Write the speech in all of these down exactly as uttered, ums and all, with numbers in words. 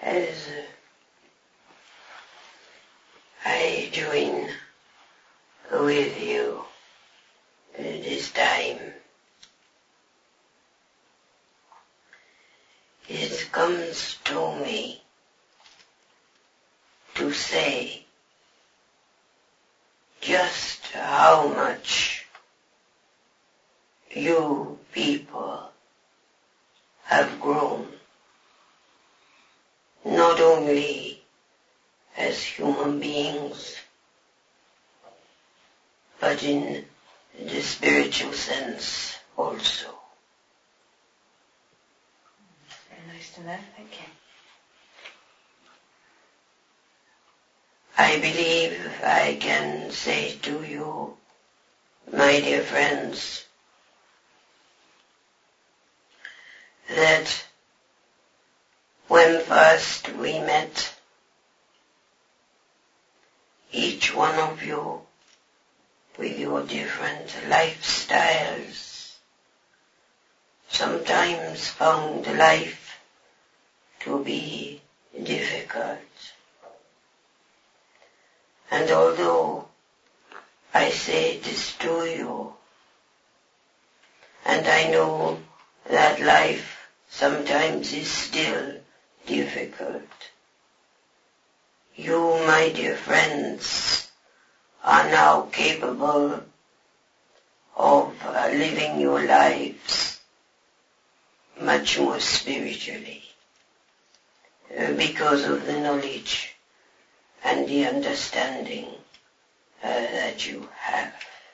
as I join with you this time, it comes to me to say just how much you people have grown, not only as human beings, but in the spiritual sense also. Very nice to know, thank you. I believe I can say to you, my dear friends, that when first we met, each one of you with your different lifestyles sometimes found life to be difficult. And although I say this to you, and I know that life sometimes is still difficult, you, my dear friends, are now capable of uh, living your lives much more spiritually uh, because of the knowledge and the understanding uh, that you have.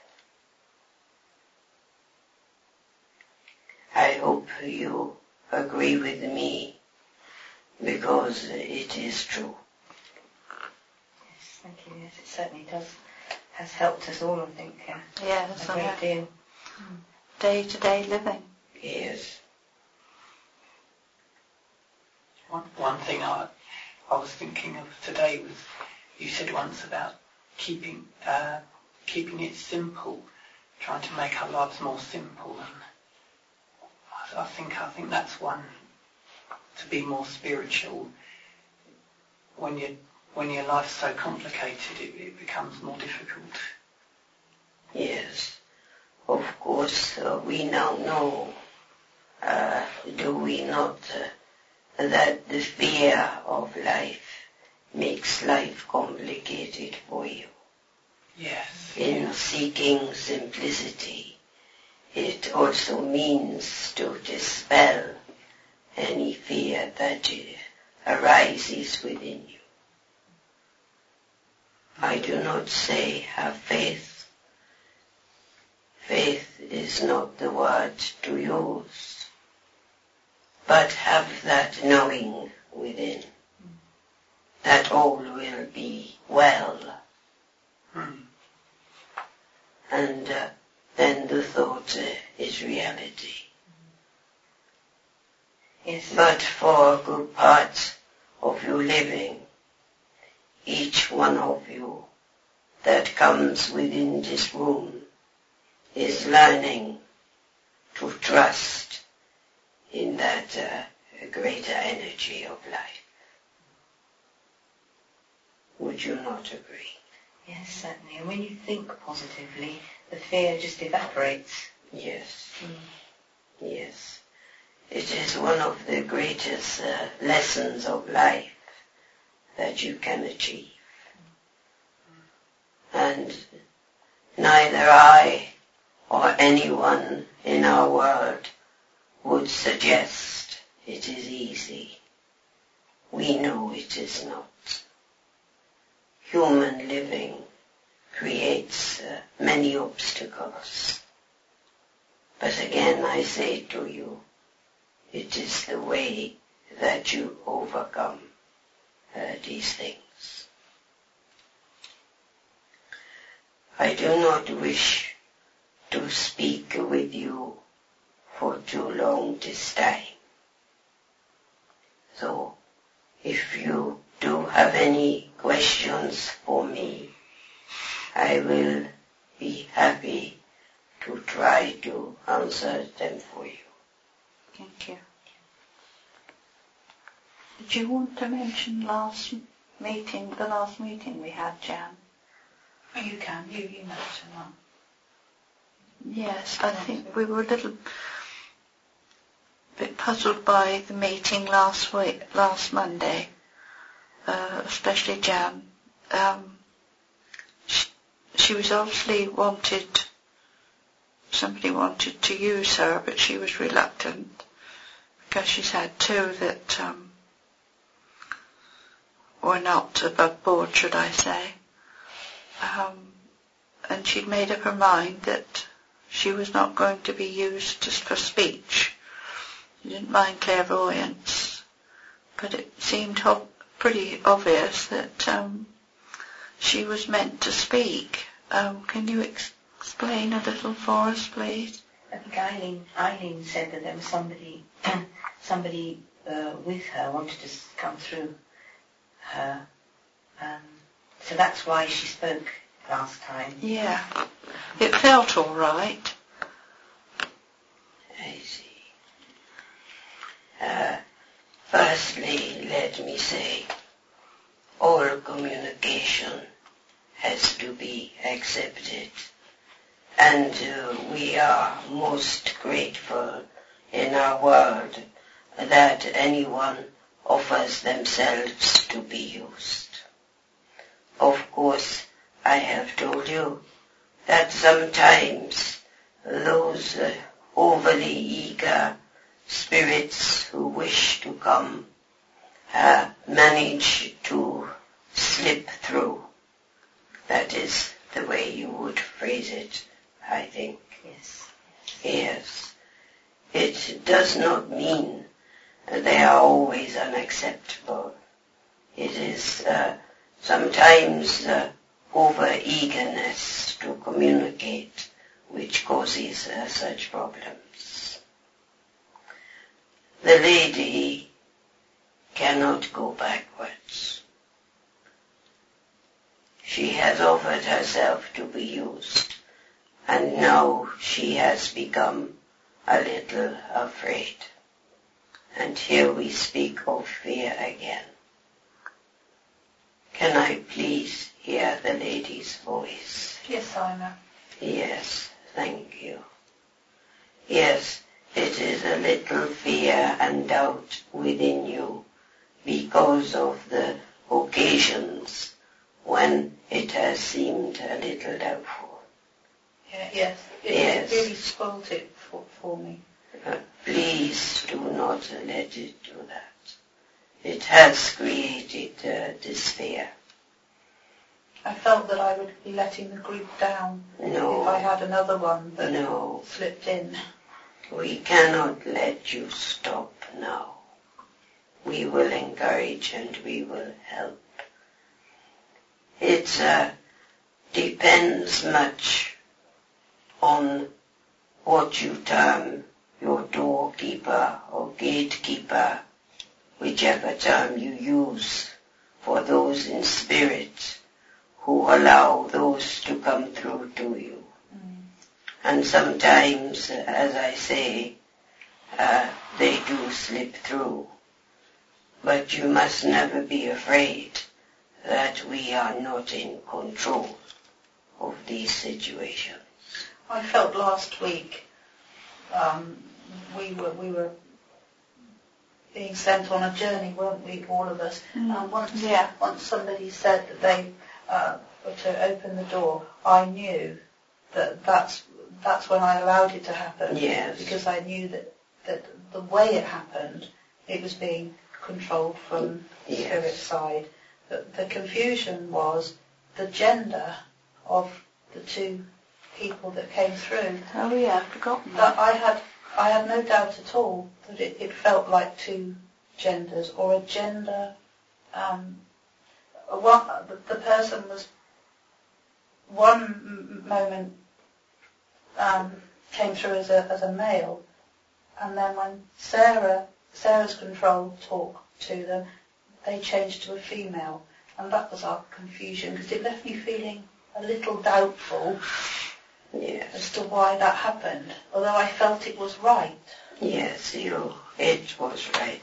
I hope you agree with me, because it is true. Yes, thank you. Yes, it certainly does. Has helped us all, I think. Yeah, yeah that's a great deal. Day-to-day living. Yes. One, one thing I, I was thinking of today was, you said once about keeping uh, keeping it simple, trying to make our lives more simple, and I, I think I think that's one, to be more spiritual. When you when your life's so complicated, it, it becomes more difficult. Yes, of course, uh, we now know, uh, do we not, uh, that the fear of life makes life complicated for you. Yes. In yeah. seeking simplicity, it also means to dispel any fear that arises within you. I do not say have faith. Faith is not the word to use, but have that knowing within that all will be well. Mm. And uh, then the thought uh, is reality. Yes. But for a good part of your living, each one of you that comes within this room is learning to trust in that uh, greater energy of life. Would you not agree? Yes, certainly. And when you think positively, the fear just evaporates. Yes. Mm. Yes. It is one of the greatest uh, lessons of life that you can achieve. And neither I or anyone in our world would suggest it is easy. We know it is not. Human living creates uh, many obstacles. But again, I say to you, it is the way that you overcome uh, these things. I do not wish to speak with you for too long this time. So, if you do have any questions for me, I will be happy to try to answer them for you. Thank you. Did you want to mention last meeting, the last meeting we had, Jan? Oh, you can. You, you mention that. Yes, I think we were a little bit puzzled by the meeting last week, last Monday, uh, especially Jan. Um, she, she was obviously wanted, somebody wanted to use her, but she was reluctant because she's had two that um, were not above board, should I say. Um, and she'd made up her mind that she was not going to be used just for speech. She didn't mind clairvoyance, but it seemed ho- pretty obvious that um, she was meant to speak. Um, can you ex- explain a little for us, please? I think Eileen, Eileen said that there was somebody, somebody uh, with her wanted to come through her. Um, so that's why she spoke last time. Yeah, it felt all right. I see. Uh, firstly, let me say, all communication has to be accepted, and uh, we are most grateful in our world that anyone offers themselves to be used. Of course, I have told you that sometimes those uh, overly eager spirits who wish to come uh, manage to slip through. That is the way you would phrase it, I think. Yes. Yes. It does not mean they are always unacceptable. It is uh, sometimes uh, over-eagerness to communicate which causes uh, such problems. The lady cannot go backwards. She has offered herself to be used, and now she has become a little afraid. And here we speak of fear again. Can I please hear the lady's voice? Yes, I know. Yes, thank you. Yes, it is a little fear and doubt within you because of the occasions when it has seemed a little doubtful. Yeah, yes, it, Yes. it really spoilt it for, for me. Uh, please do not let it do that. It has created uh, this fear. I felt that I would be letting the group down No. if I had another one that No. slipped in. We cannot let you stop now. We will encourage and we will help. It uh, depends much on what you term your doorkeeper or gatekeeper, whichever term you use for those in spirit who allow those to come through to you. Mm. And sometimes, as I say, uh, they do slip through. But you must never be afraid that we are not in control of these situations. I felt last week um, we were we were being sent on a journey, weren't we, all of us? Mm. And once Yeah. once somebody said that they uh, were to open the door, I knew that that's that's when I allowed it to happen. Yes. Because I knew that that the way it happened, it was being controlled from the Yes. spirit side. The, the confusion was the gender of the two people that came through. Oh yeah, I've forgotten But that. I had I had no doubt at all that it, it felt like two genders or a gender. Um, one, the, the person was one m- moment um, came through as a as a male, and then when Sarah Sarah's control talked to them, they changed to a female, and that was our confusion because it left me feeling a little doubtful Yes. as to why that happened, although I felt it was right. Yes, you, it was right.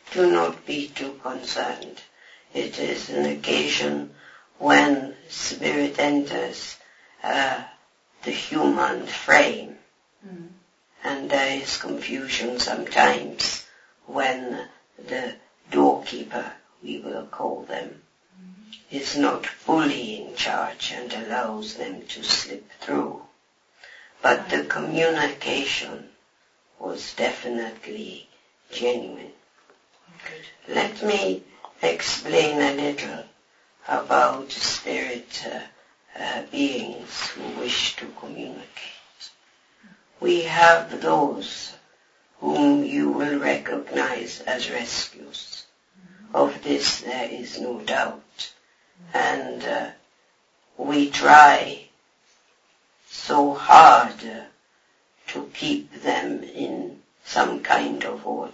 do not be too concerned. It is an occasion when spirit enters uh, the human frame. Mm. And there is confusion sometimes when the doorkeeper, we will call them, mm. is not fully in charge and allows them to slip through. But right. The communication was definitely genuine. Good. Let me explain a little about spirit uh, uh, beings who wish to communicate. We have those whom you will recognize as rescues. Mm-hmm. Of this there is no doubt. Mm-hmm. And uh, we try so hard uh, to keep them in some kind of order.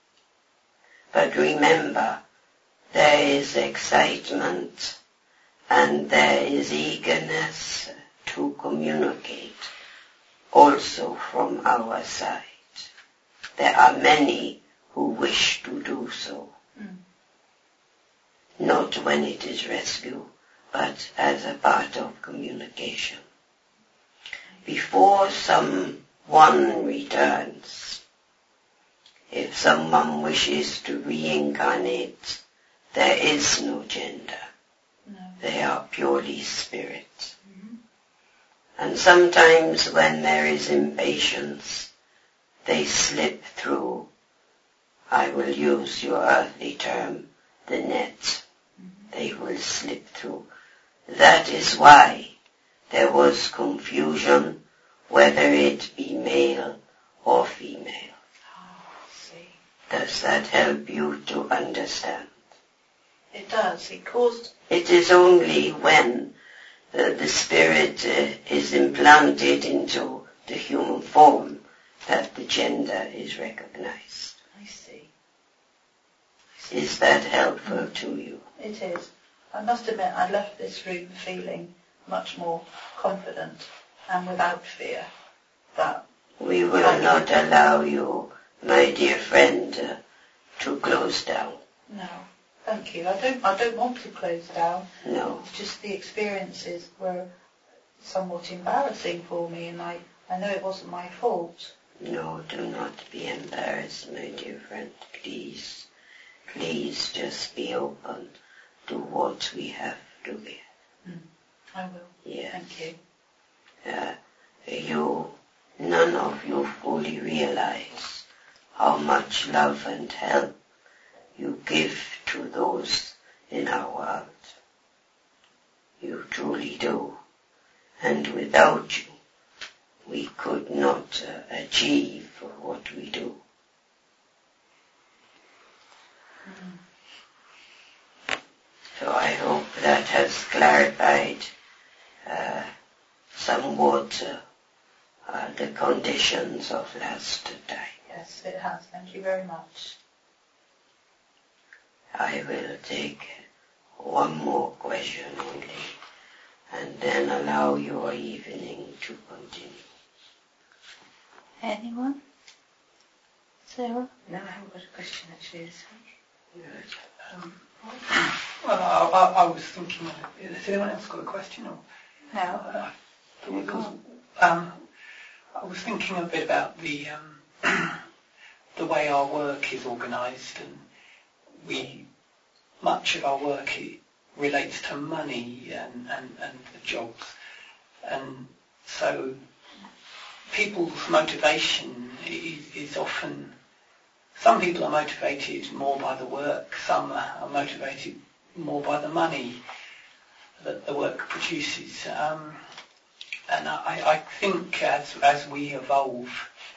But remember, there is excitement and there is eagerness to communicate also from our side. There are many who wish to do so. Mm. Not when it is rescue, but as a part of communication. Before someone returns, if someone wishes to reincarnate, there is no gender. No. They are purely spirit. Mm-hmm. And sometimes when there is impatience, they slip through, I will use your earthly term, the net. Mm-hmm. They will slip through. That is why there was confusion whether it be male or female. Oh, see. Does that help you to understand? It does. It caused... It is only when uh, the spirit uh, is implanted into the human form that the gender is recognized. I see. I see. Is that helpful mm. to you? It is. I must admit I left this room feeling much more confident and without fear that... We will not allow you, my dear friend, uh, to close down. No. Thank you. I don't I don't want to close down. No. It's just the experiences were somewhat embarrassing for me, and I, I know it wasn't my fault. No, do not be embarrassed, my dear friend. Please, please just be open to what we have to give. Mm, I will. Yes. Thank you. Uh, you, none of you fully realize how much love and help you give to those in our world. You truly do. And without you, we could not uh, achieve what we do. Mm. So I hope that has clarified uh, somewhat uh, uh, the conditions of last time. Yes, it has. Thank you very much. I will take one more question only, and then allow your evening to continue. Anyone? Sarah? No, I haven't got a question actually this week. Good. Um, well, I, I, I was thinking, has anyone else got a question? Or, no. Uh, was, um, I was thinking a bit about the um, the way our work is organised, and we much of our work relates to money and, and, and the jobs, and so people's motivation is, is often, some people are motivated more by the work, some are motivated more by the money that the work produces, um, and I, I think as as we evolve,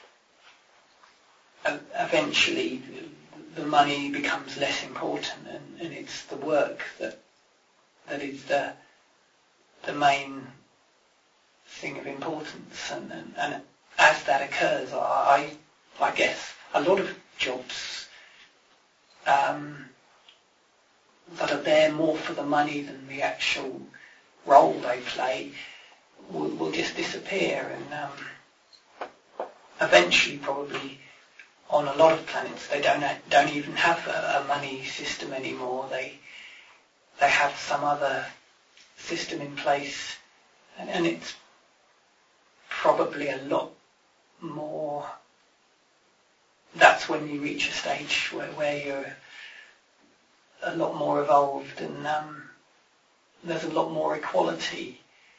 eventually the money becomes less important, and, and it's the work that that is the the main thing of importance. And, and, and as that occurs, I I guess a lot of jobs um, that are there more for the money than the actual role they play will, will just disappear, and um, eventually probably on a lot of planets they don't don't even have a, a money system anymore. They they have some other system in place, and, and it's probably a lot more. That's when you reach a stage where, where you're a lot more evolved, and um, there's a lot more equality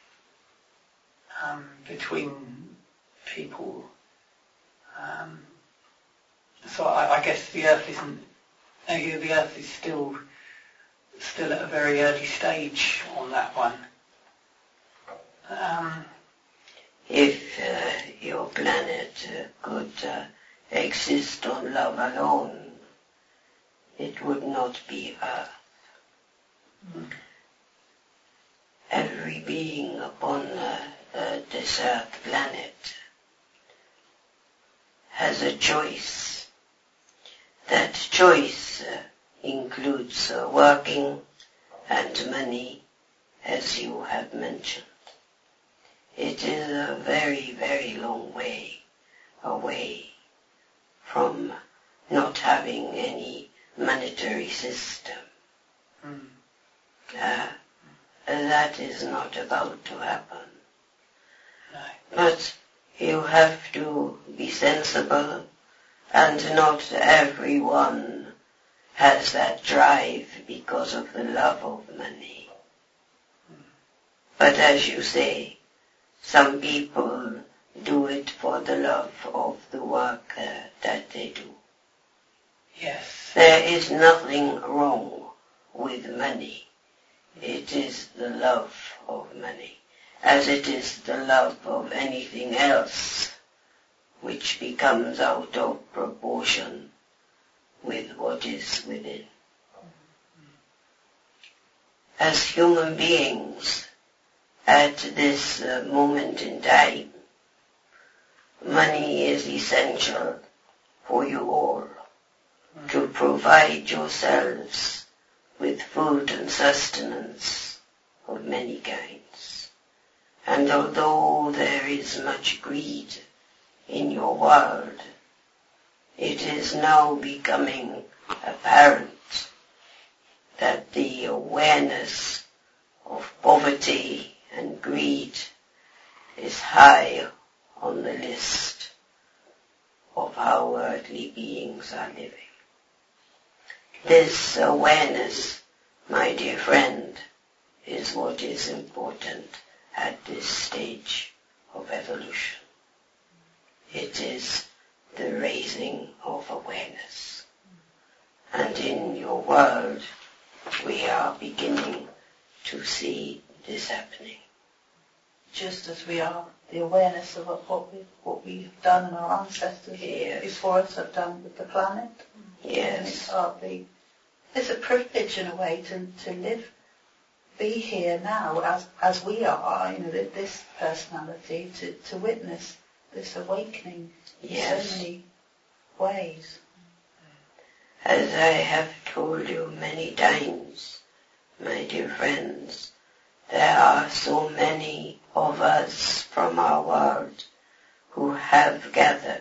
um, between people. Um, so I, I guess the Earth isn't. Uh, the Earth is still still at a very early stage on that one. Um, if uh, your planet uh, could uh, exist on love alone, it would not be Earth. Mm. Every being upon uh, uh, this Earth planet has a choice. That choice uh, includes uh, working and money, as you have mentioned. It is a very, very long way away from not having any monetary system. Mm. Uh, that is not about to happen. No. But you have to be sensible, and not everyone has that drive because of the love of money. Mm. But as you say, some people do it for the love of the work uh, that they do. Yes. There is nothing wrong with money. It is the love of money, as it is the love of anything else, which becomes out of proportion with what is within. As human beings, at this uh, moment in time, money is essential for you all mm. to provide yourselves with food and sustenance of many kinds. And although there is much greed in your world, it is now becoming apparent that the awareness of poverty and greed is high on the list of how earthly beings are living. This awareness, my dear friend, is what is important at this stage of evolution. It is the raising of awareness. And in your world, we are beginning to see this happening. Just as we are, the awareness of what we've, what we've done and our ancestors yes. before us have done with the planet. Yes. It's, partly, it's a privilege in a way to, to live, be here now as as we are, you know, this personality, to, to witness this awakening yes. in so many ways. As I have told you many times, my dear friends, there are so many of us from our world who have gathered,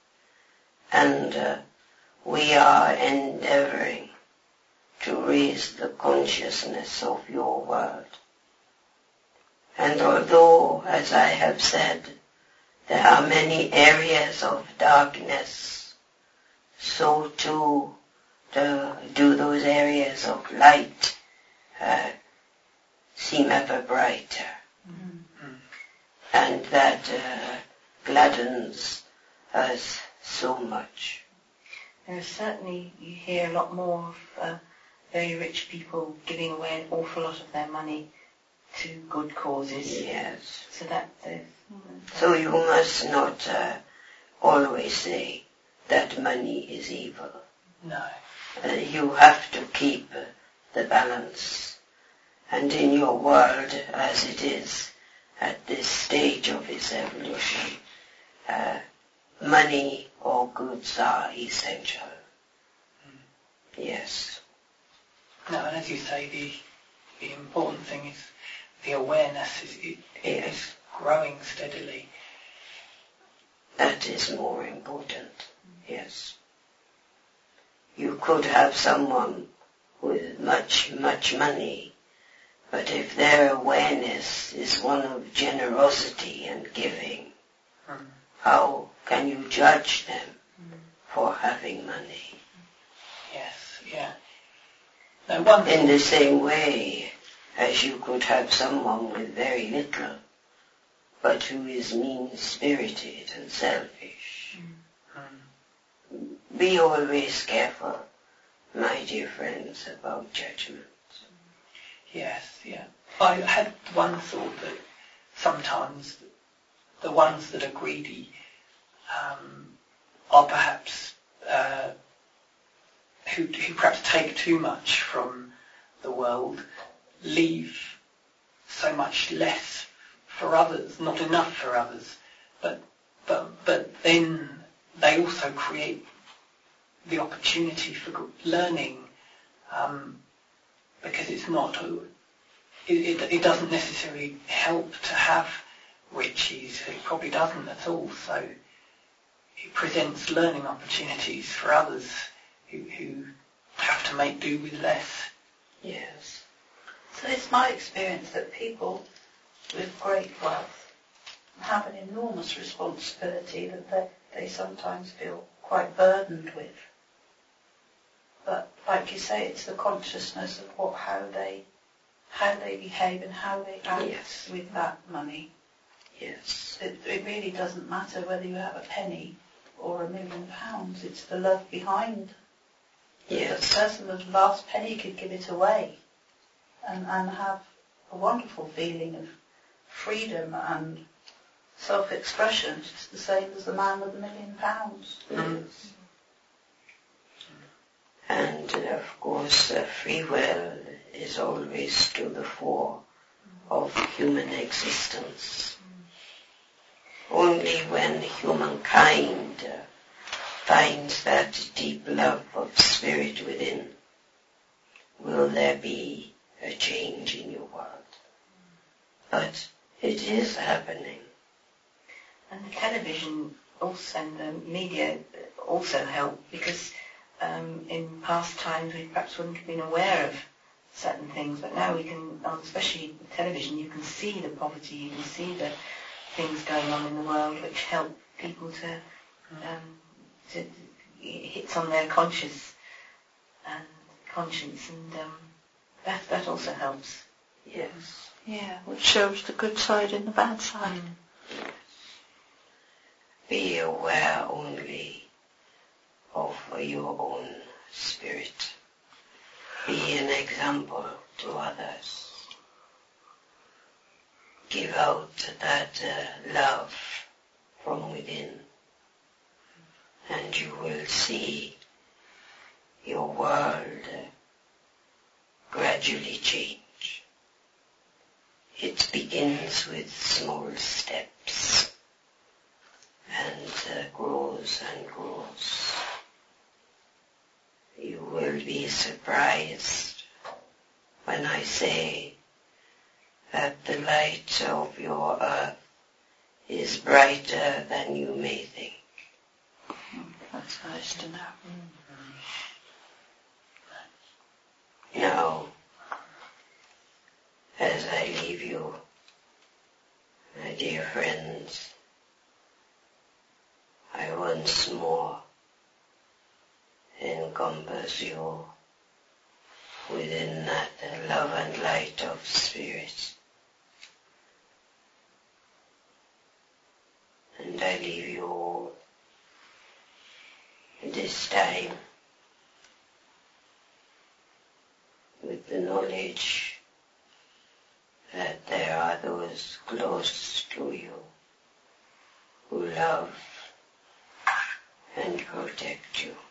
and uh, we are endeavoring to raise the consciousness of your world. And although, as I have said, there are many areas of darkness, so too the, do those areas of light uh, seem ever brighter. Mm-hmm. And that uh, gladdens us so much. There is certainly, you hear a lot more of uh, very rich people giving away an awful lot of their money to good causes. Yes. So that there's... So you must not uh, always say that money is evil. No. Uh, you have to keep uh, the balance. And in your world, as it is at this stage of its evolution, uh, money or goods are essential. Mm. Yes. No, and as you say, the the important thing is the awareness is it, it yes. is growing steadily. That is more important. Yes. You could have someone with much, much money, but if their awareness is one of generosity and giving, mm. how can you judge them mm. for having money? Yes, yeah. No, one In the same way as you could have someone with very little, but who is mean-spirited and selfish. Mm. Be always careful, my dear friends, about judgment. Yes, yeah. I had one thought that sometimes the ones that are greedy um, are perhaps uh, who, who perhaps take too much from the world, leave so much less for others, not enough for others, but but but then they also create the opportunity for learning, um, because it's not it, it, it doesn't necessarily help to have riches. It probably doesn't at all. So it presents learning opportunities for others who, who have to make do with less. Yes. So it's my experience that people with great wealth have an enormous responsibility that they, they sometimes feel quite burdened with. But like you say, it's the consciousness of what, how they, how they behave and how they act yes. with that money. Yes. It, it really doesn't matter whether you have a penny or a million pounds. It's the love behind. Yes. The person with the last penny could give it away and, and have a wonderful feeling of freedom and self-expression, just the same as the man with a million pounds. Yes. And uh, of course, uh, free will is always to the fore of human existence. Only when humankind uh, finds that deep love of spirit within will there be a change in your world. But it is happening. And the television also and the media also help, because um, in past times we perhaps wouldn't have been aware of certain things, but now we can, especially with television, you can see the poverty, you can see the things going on in the world which help people to, um, to it hits on their conscious and conscience, and um, that that also helps. Yes. Yeah, which shows the good side and the bad side. Mm. Yes. Be aware only of your own spirit. Be an example to others. Give out that uh, love from within, and you will see your world uh, gradually change. It begins with small steps and uh, grows and grows. You will be surprised when I say that the light of your earth is brighter than you may think. That's nice to know. Now, as I leave you, my dear friends, I once more encompass you within that love and light of spirit. And I leave you all this time with the knowledge that there are those close to you who love and protect you.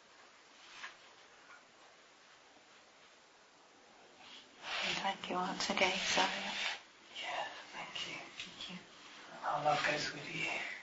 Thank you once again, Xavier. Yeah, thank you. Thank you. Our love goes with you.